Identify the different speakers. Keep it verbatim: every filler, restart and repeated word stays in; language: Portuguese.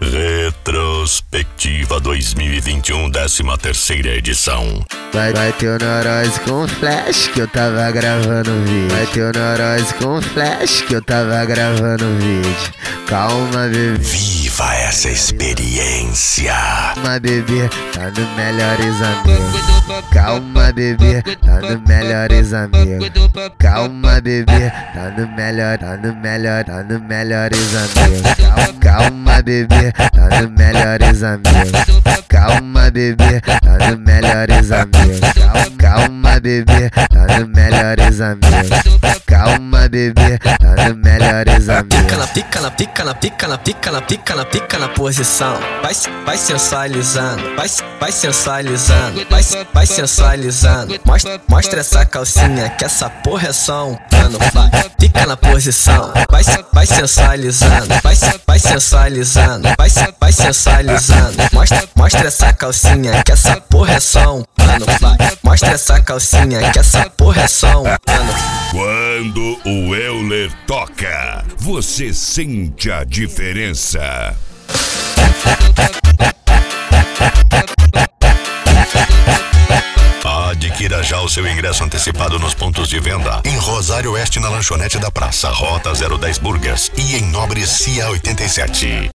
Speaker 1: Retrospectiva dois mil e vinte e um, décima terceira edição.
Speaker 2: Vai, vai ter o Neurose com flash que eu tava gravando vídeo. Vai ter o Neurose com flash que eu tava gravando vídeo. Calma, bebê.
Speaker 1: Viva essa experiência.
Speaker 2: Calma, bebê, tá no Melhores Amigos. Calma, bebê, tá no Melhores Amigos. Calma, bebê, tá no melhor, tá no melhor, tá no Melhores Amigos. Calma, calma, bebê, tá no Melhores Amigos. Calma, bebê, tá no Melhores Amigos. Calma, calma, bebê, tá no Melhores Amigos. Calma, bebê, tá no Melhores Amigos.
Speaker 3: Pica na pica na pica na pica na pica na pica na pica na posição. Vai, vai sensualizando, vai, vai sensualizando, vai, vai sensualizando. Mostra, mostra essa calcinha que essa porra é só um pano. Vai, fica na posição, vai, vai sensualizando, vai, vai sensualizando, vai, vai sensualizando. Mostra, mostra essa calcinha que essa porra é só um pano. Vai, mostra essa calcinha que essa porra é só um pano.
Speaker 1: Quando o Euler toca, você sente a diferença. Adquira já o seu ingresso antecipado nos pontos de venda. Em Rosário Oeste, na lanchonete da praça, Rota zero dez Burgers, e em Nobre Cia oitenta e sete.